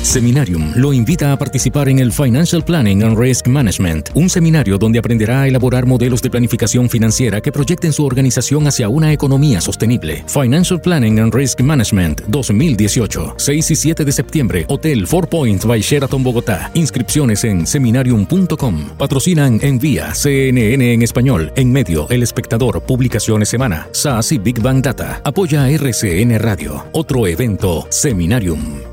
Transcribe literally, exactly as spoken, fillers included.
Seminarium lo invita a participar en el Financial Planning and Risk Management, un seminario donde aprenderá a elaborar modelos de planificación financiera que proyecten su organización hacia una economía sostenible. Financial Planning and Risk Management dos mil dieciocho, seis y siete de septiembre, Hotel Four Points by Sheraton, Bogotá. Inscripciones en seminarium punto com. Patrocinan Envía, C N N en español, En Medio, El Espectador, Publicaciones Semana, S A S y Big Bang Data. Apoya a R C N Radio. Otro evento, Seminarium.